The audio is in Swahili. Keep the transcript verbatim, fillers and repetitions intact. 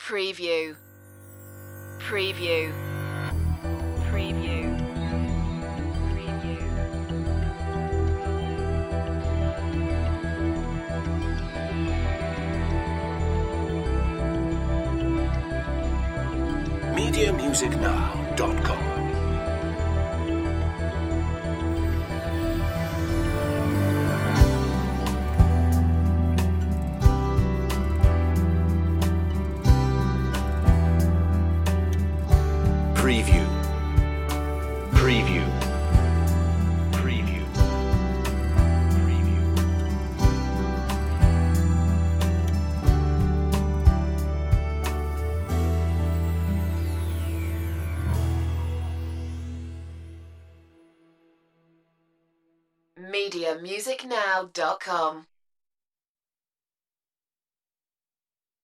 Preview. Preview. Preview. Preview. media music now dot com. Preview. Preview. Preview. Preview. media music now dot com